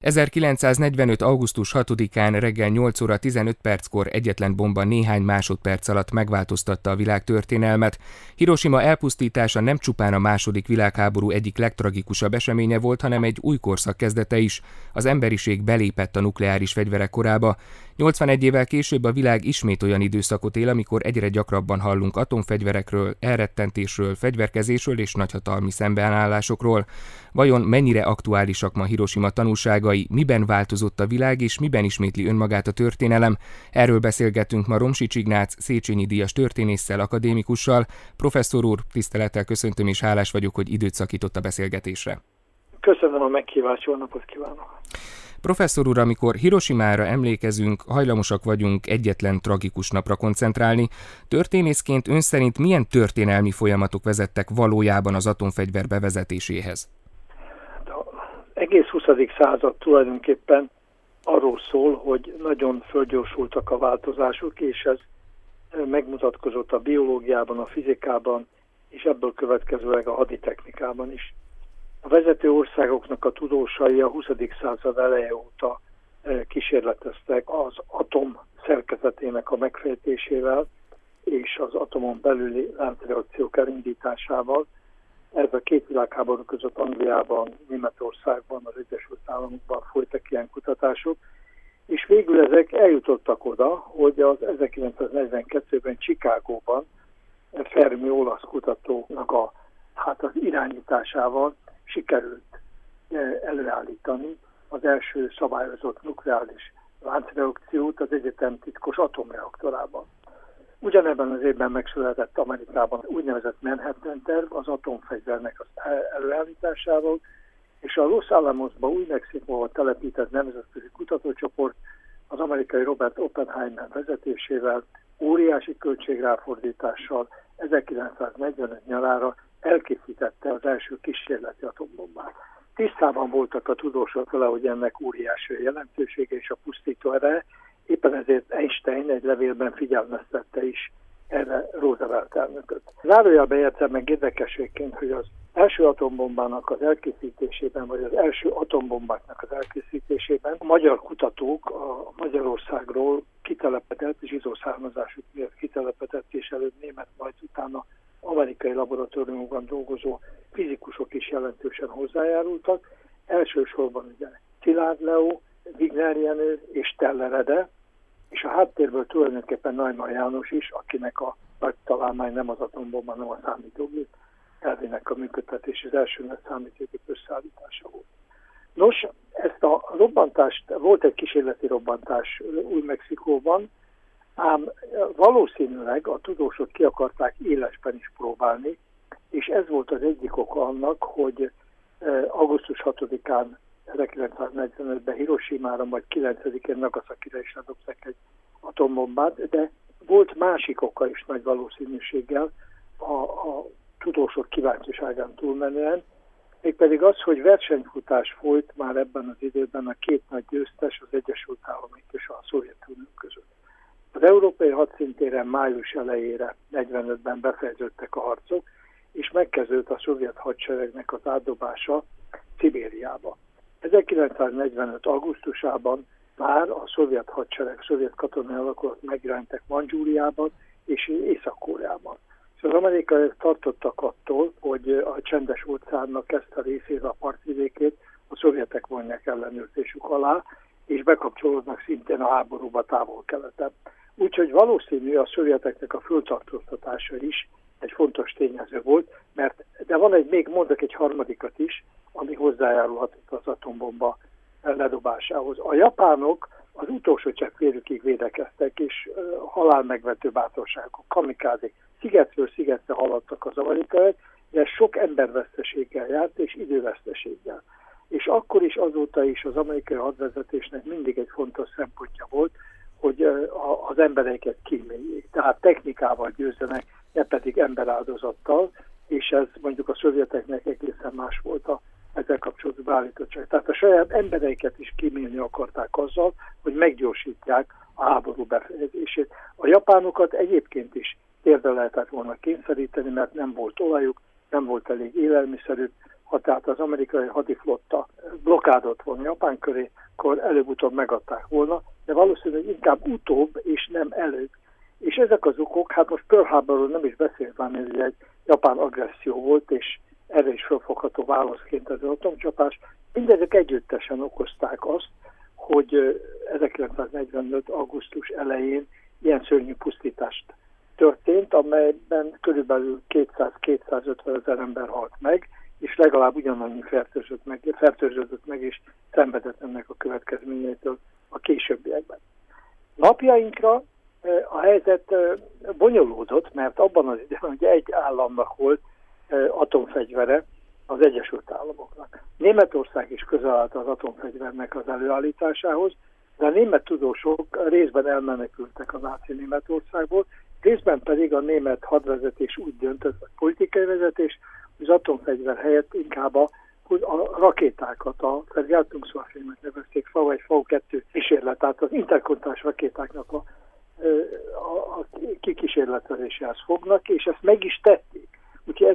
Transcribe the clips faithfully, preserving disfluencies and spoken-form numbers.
ezerkilencszáznegyvenöt. augusztus hatodikán reggel nyolc óra tizenöt perckor egyetlen bomba néhány másodperc alatt megváltoztatta a világ történelmet. Hiroshima elpusztítása nem csupán a második világháború egyik legtragikusabb eseménye volt, hanem egy új korszak kezdete is. Az emberiség belépett a nukleáris fegyverek korába. nyolcvanegy évvel később a világ ismét olyan időszakot él, amikor egyre gyakrabban hallunk atomfegyverekről, elrettentésről, fegyverkezésről és nagyhatalmi szembenállásokról. Vajon mennyire aktuálisak ma Hiroshima tanulságai, miben változott a világ és miben ismétli önmagát a történelem? Erről beszélgetünk ma Romsics Ignác, Széchenyi díjas történésszel, akadémikussal. Professzor úr, tisztelettel köszöntöm és hálás vagyok, hogy időt szakított a beszélgetésre. Köszönöm a meghívást, jó napot kívánok! Professzor úr, amikor Hiroshimára emlékezünk, hajlamosak vagyunk egyetlen tragikus napra koncentrálni. Történészként ön szerint milyen történelmi folyamatok vezettek valójában az atomfegyver bevezetéséhez? Az egész huszadik század tulajdonképpen arról szól, hogy nagyon fölgyorsultak a változások, és ez megmutatkozott a biológiában, a fizikában, és ebből következőleg a haditechnikában is. A vezető országoknak a tudósai a huszadik század eleje óta kísérleteztek az atom szerkezetének a megfejtésével és az atomon belüli láncreakciók elindításával. Ez a két világháború között Angliában, Németországban, az Egyesült Államokban folytak ilyen kutatások, és végül ezek eljutottak oda, hogy az ezerkilencszáznegyvenkettőben Chicagóban Fermi olasz kutatónak a, hát az irányításával sikerült előállítani az első szabályozott nukleáris láncreakciót az egyetem titkos atomreaktorában. Ugyanebben az évben megszületett Amerikában úgynevezett Manhattan terv az atomfegyvernek az előállításával, és a Los Alamosba, Új-Mexikóba telepített nemzetközi kutatócsoport az amerikai Robert Oppenheimer vezetésével, óriási költségráfordítással ezerkilencszáznegyvenöt nyarára elkészítette az első kísérleti atombombát. Tisztában voltak a tudósok vele, hogy ennek óriási jelentősége és a pusztító ereje, éppen ezért Einstein egy levélben figyelmeztette is erre Roosevelt elnököt. Zárójelbe értem meg érdekességként, hogy az első atombombának az elkészítésében, vagy az első atombombáknak az elkészítésében a magyar kutatók a Magyarországról kitelepedett, zsidó származásuk miatt kitelepedett, és előbb német, majd utána amerikai laboratóriumokban dolgozó fizikusok is jelentősen hozzájárultak. Elsősorban ugye Szilárd Leó, Wigner Jenő és Teller Ede, és a háttérből tulajdonképpen Neumann János is, akinek a nagy találmány nem az atombomba, hanem a számítógép elvének a működtetés, az első nagy számítógép összeállítása volt. Nos, ezt a robbantást, volt egy kísérleti robbantás Új-Mexikóban, ám valószínűleg a tudósok ki akarták élesben is próbálni, és ez volt az egyik oka annak, hogy augusztus hatodikán ezerkilencszáznegyvenötben Hiroshimára, majd kilencedikén Nagasakira is ledobtak egy atombombát, de volt másik oka is nagy valószínűséggel a, a tudósok kíváncsiságán túlmenően, mégpedig az, hogy versenyfutás folyt már ebben az időben a két nagy győztes, az Egyesült Államok és a Szovjetunió között. Az európai hadszintéren május elejére negyvenötben befejeződtek a harcok, és megkezdődött a szovjet hadseregnek az átdobása Szibériába. ezerkilencszáznegyvenöt. augusztusában már a szovjet hadsereg, szovjet katonai alakulat megjelentek Mandzsúriában és Észak-Koreában. És az amerikaiak tartottak attól, hogy a csendes óceánnak ezt a részét, a partvidékét a szovjetek vonják ellenőrzésük alá, és bekapcsolódnak szintén a háborúba távol-keleten. Úgyhogy valószínű a szovjeteknek a föltartóztatása is egy fontos tényező volt, mert de van egy, még mondok egy harmadikat is, ami hozzájárulhatott az atombomba ledobásához. A japánok az utolsó cseppvérükig védekeztek, és uh, halálmegvető bátorságok, kamikázik, szigetről szigetre haladtak az amerikaiak, de sok emberveszteséggel járt, és időveszteséggel. És akkor is, azóta is az amerikai hadvezetésnek mindig egy fontos szempontja volt, hogy uh, az embereiket kíméljék. Tehát technikával győzzenek, ne pedig emberáldozattal, és ez mondjuk a szovjeteknek egészen más volt a ezzel kapcsolatban beállítottság. Tehát a saját embereiket is kímélni akarták azzal, hogy meggyorsítják a háború befejezését. A japánokat egyébként is térdre lehetett volna kényszeríteni, mert nem volt olajuk, nem volt elég élelmiszerük, ha tehát az amerikai hadiflotta blokkádot volna Japán köré, akkor előbb-utóbb megadták volna, de valószínűleg inkább utóbb és nem előbb. És ezek az okok, hát most Pearl Harborról nem is beszélván, ez egy japán agresszió volt, és erre is felfogható válaszként ez az atomcsapás. Mindezek együttesen okozták azt, hogy ezerkilencszáznegyvenöt. augusztus elején ilyen szörnyű pusztítást történt, amelyben körülbelül kétszáz-kétszázötven ezer ember halt meg, és legalább ugyanannyi fertőzött meg, fertőződött meg, és szenvedett ennek a következményeitől a későbbiekben. Napjainkra a helyzet bonyolódott, mert abban az időben ugye egy államnak volt atomfegyvere, az Egyesült Államoknak. Németország is közel állt az atomfegyvernek az előállításához, de a német tudósok részben elmenekültek a náci Németországból, részben pedig a német hadvezetés úgy döntött, vagy politikai vezetés, hogy az atomfegyver helyett inkább a, a rakétákat, a Vergeltungswaffenek nevezték, FAU egy FAU kettő kísérlet, tehát az interkontinentális rakétáknak a, a, a kikísérletezéséhez fognak, és ezt meg is tették. Úgyhogy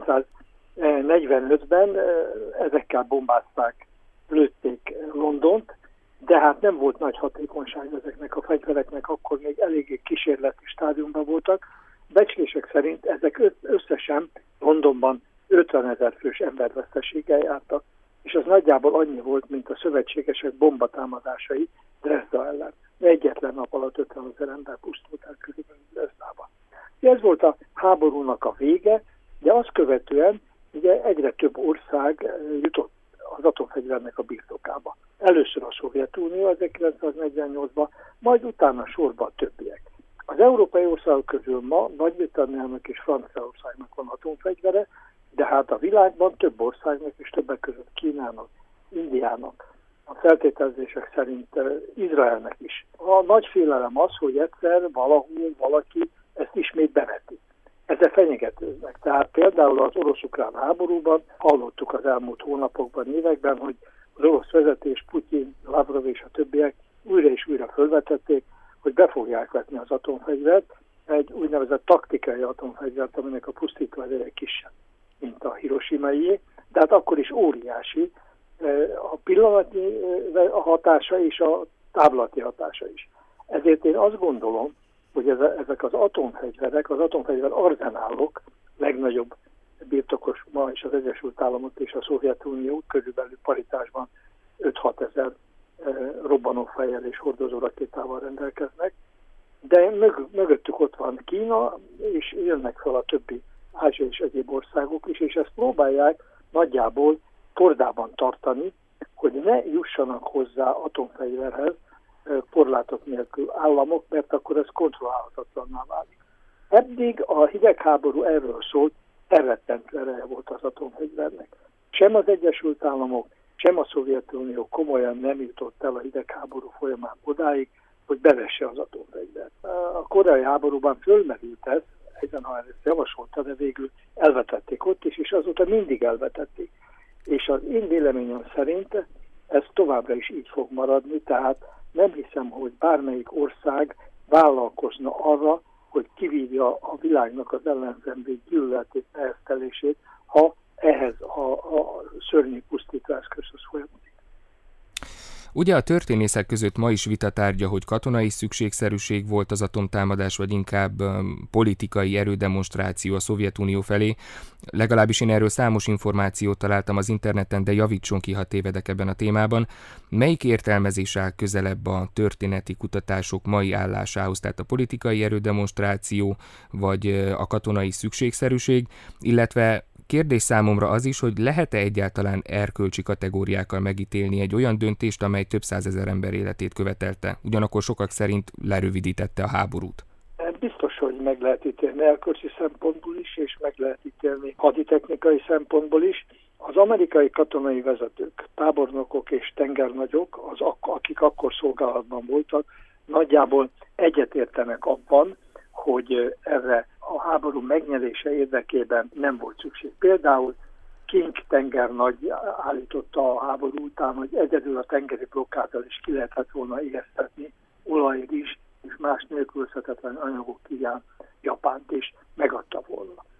ezerkilencszáznegyvenötben ezekkel bombázták, lőtték Londont, de hát nem volt nagy hatékonyság ezeknek a fegyvereknek, akkor még eléggé kísérleti stádiumban voltak. Becslések szerint ezek összesen Londonban ötvenezer fős emberveszteséggel jártak, és az nagyjából annyi volt, mint a szövetségesek bombatámadásai Dresda ellen. Egyetlen nap alatt ötvenezer ember pusztult el körülbelül Dresdában. Ez volt a háborúnak a vége, de azt követően ugye egyre több ország jutott az atomfegyvernek a birtokába. Először a Szovjetunió ezerkilencszáznegyvennyolcban, majd utána sorba a többiek. Az európai országok közül ma Nagy-Britanniának és Franciaországnak van atomfegyvere, de hát a világban több országnak és többek között Kínának, Indiának, a feltételezések szerint Izraelnek is. A nagy félelem az, hogy egyszer valahol valaki ezt ismét beveti. Ezzel fenyegetőznek. Tehát például az orosz-ukrán háborúban hallottuk az elmúlt hónapokban, években, hogy az orosz vezetés, Putyin, Lavrov és a többiek újra és újra felvetették, hogy be fogják vetni az atomfegyvert, egy úgynevezett taktikai atomfegyvert, aminek a pusztító ereje kisebb, mint a Hiroshimaié, de hát akkor is óriási a pillanatnyi hatása és a távlati hatása is. Ezért én azt gondolom, hogy ezek az atomfegyverek, az atomfegyver arzenálok, legnagyobb birtokos ma is az Egyesült Államok és a Szovjetunió, körülbelül paritásban öt-hat ezer robbanófejjel és hordozó rakétával rendelkeznek, de mög, mögöttük ott van Kína, és jönnek fel a többi Ázsia és egyéb országok is, és ezt próbálják nagyjából kordában tartani, hogy ne jussanak hozzá atomfegyverhez korlátok nélkül államok, mert akkor ez kontrollálhatatlanná válik. Eddig a hidegháború erről szólt, elrettentő ereje volt az atomfegyvernek. Sem az Egyesült Államok, sem a Szovjetunió komolyan nem jutott el a hidegháború folyamán odáig, hogy bevesse az atomfegyvert. A koreai háborúban fölmerült ez, Eisenhower ezt javasolta, de végül elvetették ott is, és azóta mindig elvetették. És az én véleményem szerint ez továbbra is így fog maradni, tehát nem hiszem, hogy bármelyik ország vállalkozna arra, hogy kivívja a világnak az ellenzembé gyűlöletét, neheztelését, ha ehhez a, a szörnyű pusztító eszközhöz folyamodik. Ugye a történészek között ma is vitatárgya, hogy katonai szükségszerűség volt az atomtámadás, vagy inkább um, politikai erődemonstráció a Szovjetunió felé. Legalábbis én erről számos információt találtam az interneten, de javítson ki, ha tévedek ebben a témában. Melyik értelmezés áll közelebb a történeti kutatások mai állásához, tehát a politikai erődemonstráció, vagy a katonai szükségszerűség, illetve kérdés számomra az is, hogy lehet-e egyáltalán erkölcsi kategóriákkal megítélni egy olyan döntést, amely több százezer ember életét követelte, ugyanakkor sokak szerint lerövidítette a háborút? Biztos, hogy meg lehet ítélni erkölcsi szempontból is, és meg lehet ítélni haditechnikai szempontból is. Az amerikai katonai vezetők, tábornokok és tengernagyok, az, akik akkor szolgálatban voltak, nagyjából egyetértenek abban, hogy erre a háború megnyerése érdekében nem volt szükség. Például King tengernagy állította a háború után, hogy egyedül a tengeri blokkáddal is ki lehetett volna ijesztetni olaj, rizs és más nélkülözhetetlen anyagok hiány Japánt is megadta volna.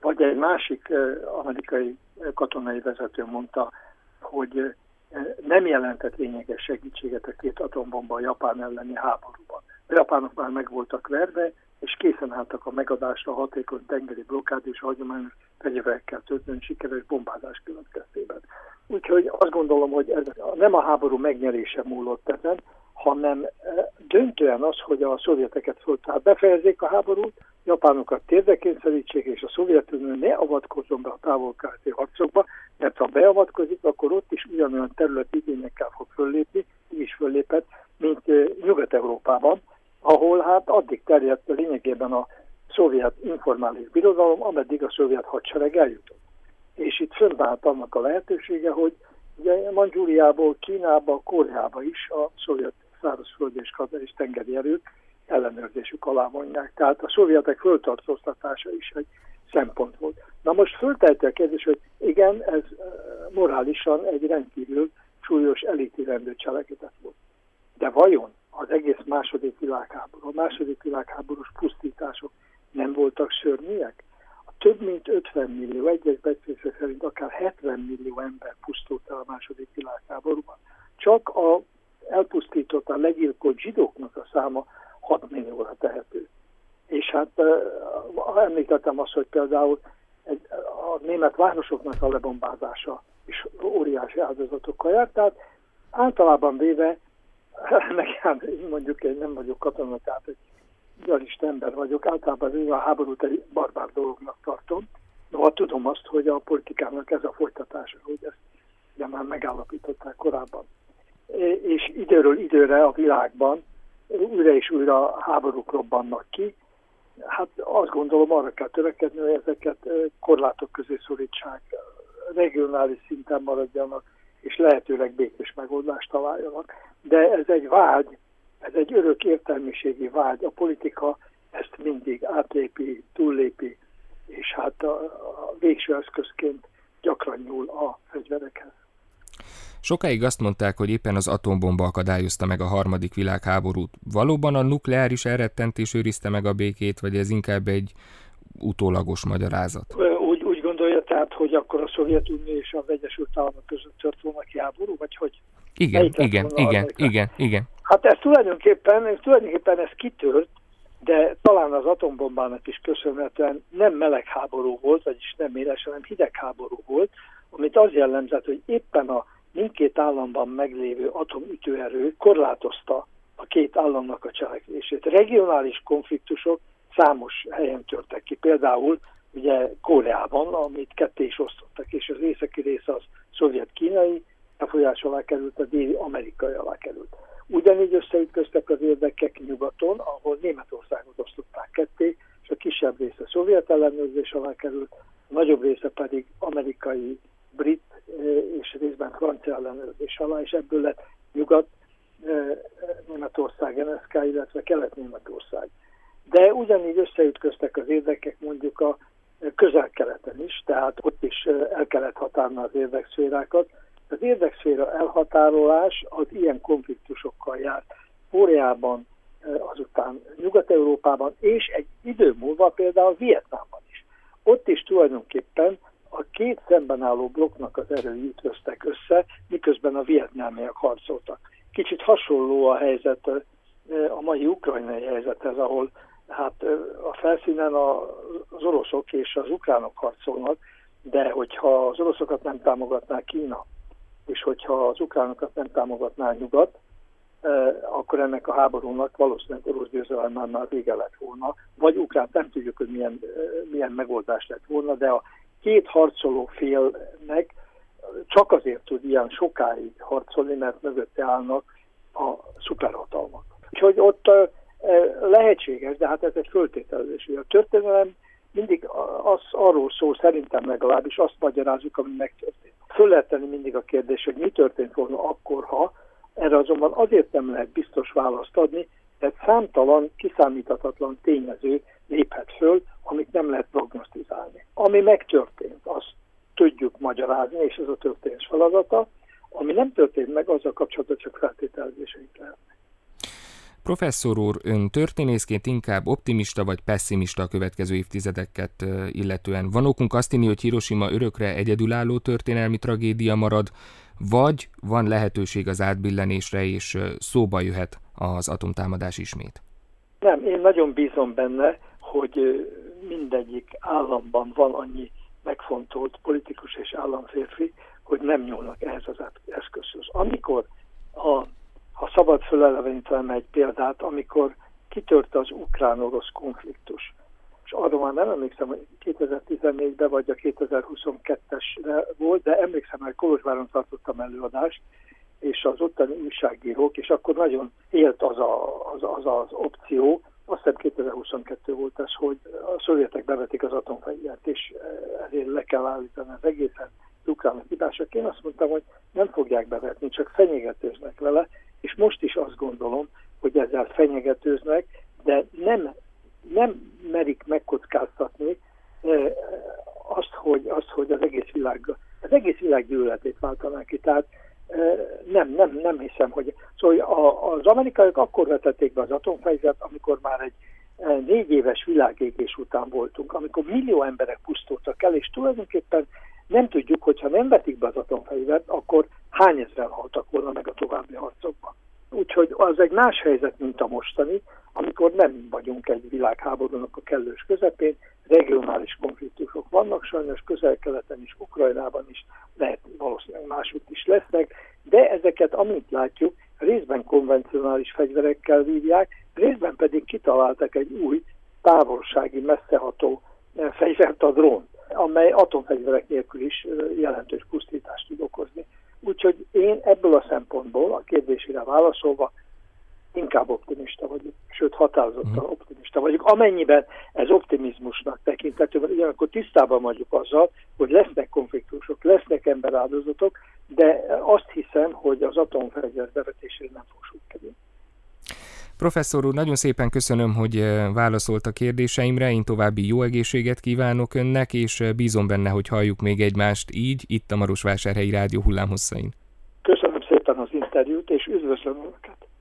Vagy egy másik amerikai katonai vezető mondta, hogy nem jelentett lényeges segítséget a két atombomba a Japán elleni háborúban. A japánok már meg voltak verve, és készen álltak a megadásra a hatékony tengeri blokkád és a hagyományos fegyverekkel történő sikeres bombázás következtében. Úgyhogy azt gondolom, hogy ez nem a háború megnyerése múlott ezen, hanem döntően az, hogy a szovjeteket föl, tehát befejezzék a háborút, japánokat térdre kényszerítsék, és a Szovjetunió ne avatkozzon be a távol-keleti harcokba, mert ha beavatkozik, akkor ott is ugyanolyan területi igényekkel fog föllépni, így is föllépett, mint Nyugat-Európában, ahol hát addig terjedt lényegében a szovjet informális birodalom, ameddig a szovjet hadsereg eljutott. És itt fönnállt annak a lehetősége, hogy ugye Mandzsúriából, Kínába, Koreába is a szovjet szárazföldi és, és tengeri erők ellenőrzésük alá vonják. Tehát a szovjetek föltartóztatása is egy szempont volt. Na most föltejti a kérdés, hogy igen, ez morálisan egy rendkívül súlyos elítélendő cselekedet volt. De vajon az egész második világháború, a második világháborús pusztítások nem voltak szörnyűek? A több mint ötven millió, egyes becslések szerint akár hetven millió ember pusztult el a második világháborúban. Csak a elpusztított, a legyilkolt zsidóknak a száma hat millióra tehető. És hát uh, említettem azt, hogy például egy, a német városoknak a lebombázása is óriási áldozatokkal járt, tehát általában véve, nekem mondjuk én nem vagyok katona, tehát egy realista ember vagyok, általában véve a háborút egy barbár dolognak tartom. Noha tudom azt, hogy a politikának ez a folytatása, hogy ezt ugye már megállapították korábban. És időről időre a világban újra és újra háborúk robbannak ki. Hát azt gondolom, arra kell törekedni, hogy ezeket korlátok közé szorítsák, regionális szinten maradjanak, és lehetőleg békés megoldást találjanak. De ez egy vágy, ez egy örök értelmiségi vágy. A politika ezt mindig átlépi, túllépi, és hát a, a végső eszközként gyakran nyúl a fegyverekhez. Sokáig azt mondták, hogy éppen az atombomba akadályozta meg a harmadik világháborút. Valóban a nukleáris elrettentés őrizte meg a békét, vagy ez inkább egy utólagos magyarázat? Úgy, úgy gondolja tehát, hogy akkor a Szovjetunió és az Egyesült Államok között tört volna ki háború, vagy hogy? Igen, igen, igen, igen, igen. Hát ez tulajdonképpen, ez tulajdonképpen ez kitört, de talán az atombombának is köszönhetően nem melegháború volt, vagyis nem éles, hanem hidegháború volt, amit az jellemzett, hogy éppen a mindkét államban meglévő atomütőerő korlátozta a két államnak a cselekvését. Regionális konfliktusok számos helyen törtek ki. Például ugye Koreában, amit ketté is osztottak, és az északi része az szovjet-kínai befolyás alá került, a déli amerikai alá került. Ugyanígy összeütköztek az érdekek nyugaton, ahol Németországot osztották ketté, és a kisebb része szovjet ellenőrzés alá került, a nagyobb része pedig amerikai, brit és részben francia ellenőrzés alá, és ebből lett Nyugat, Németország, en es ká, illetve Kelet-Németország. De ugyanígy összeütköztek az érdekek mondjuk a közel-keleten is, tehát ott is el kellett határolni az érdekszférákat. Az érdekszféra elhatárolás az ilyen konfliktusokkal járt. Koreában, azután Nyugat-Európában, és egy idő múlva például Vietnámban is. Ott is tulajdonképpen a két szemben álló blokknak az erői ütköztek össze, miközben a vietnámiak harcoltak. Kicsit hasonló a helyzet a mai ukrajnai helyzethez, ahol hát a felszínen az oroszok és az ukránok harcolnak, de hogyha az oroszokat nem támogatná Kína, és hogyha az ukránokat nem támogatná Nyugat, akkor ennek a háborúnak valószínűleg orosz győzelemmel már vége lett volna, vagy ukrán, nem tudjuk, hogy milyen, milyen megoldás lett volna, de a két harcoló félnek csak azért tud ilyen sokáig harcolni, mert mögötte állnak a szuperhatalmak. Úgyhogy ott lehetséges, de hát ez egy föltételezés. A történelem mindig az arról szól, szerintem legalábbis azt magyarázzuk, ami megtörtént. Föl lehet tenni mindig a kérdés, hogy mi történt volna akkor, ha. Erre azonban azért nem lehet biztos választ adni, mert számtalan, kiszámíthatatlan tényező léphet föl, amit nem lehet prognosztizálni. Ami megtörtént, azt tudjuk magyarázni, és ez a történés feladata. Ami nem történt meg, azzal kapcsolatban csak feltételezéseink lehetnek. Professzor úr, ön történészként inkább optimista vagy pesszimista a következő évtizedeket illetően? Van okunk azt hinni, hogy Hiroshima örökre egyedülálló történelmi tragédia marad, vagy van lehetőség az átbillenésre, és szóba jöhet az atomtámadás ismét? Nem, én nagyon bízom benne, hogy mindegyik államban van annyi megfontolt politikus és államférfi, hogy nem nyúlnak ehhez az eszközhöz. Amikor, a, ha szabad fölelevenítenem egy példát, amikor kitört az ukrán-orosz konfliktus, és arra már nem emlékszem, hogy kétezer-tizennégyben vagy a kétezer-huszonkettesre volt, de emlékszem, hogy Kolozsváron tartottam előadást, és az ottani újságírók, és akkor nagyon élt az a, az, az, az opció, azt hiszem kétezer-huszonkettő volt ez, hogy a szovjetek bevetik az atomfegyvert, és ezért le kell állítani az egészen ukránok hibásak. Én azt mondtam, hogy nem fogják bevetni, csak fenyegetőznek vele, és most is azt gondolom, hogy ezzel fenyegetőznek, de nem, nem merik megkockáztatni azt, hogy, azt, hogy az egész világ, az egész világ gyűlöletét váltanák ki. Tehát Nem, nem, nem hiszem, hogy... Szóval az amerikaiak akkor vetették be az atomfegyvert, amikor már egy négy éves világégés után voltunk, amikor millió emberek pusztultak el, és tulajdonképpen nem tudjuk, hogyha nem vetik be az atomfegyvert, akkor hány ezren haltak volna meg a további harcokban. Úgyhogy az egy más helyzet, mint a mostani, amikor nem vagyunk egy világháborúnak a kellős közepén, regionális konfliktusok vannak, sajnos Közel-Keleten is, Ukrajnában is, lehet valószínűleg másút is lesznek, de ezeket, amint látjuk, részben konvencionális fegyverekkel vívják, részben pedig kitaláltak egy új, távolsági, messzeható fegyvert, a drón, amely atomfegyverek nélkül is jelentős pusztítást tud okozni. Úgyhogy én ebből a szempontból, a kérdésére válaszolva, inkább optimista vagyok, sőt határozottan optimista vagyok, amennyiben ez optimizmusnak tekinthető, mert ugyanakkor tisztában vagyok azzal, hogy lesznek konfliktusok, lesznek emberáldozatok, de azt hiszem, hogy az atomfegyver bevetésére nem fog sor kerülni. Professzor úr, nagyon szépen köszönöm, hogy válaszolt a kérdéseimre, én további jó egészséget kívánok önnek, és bízom benne, hogy halljuk még egymást így, itt a Marosvásárhelyi Rádió hullámhosszain. Köszönöm szépen az interjút, és üdvözlöm önöket!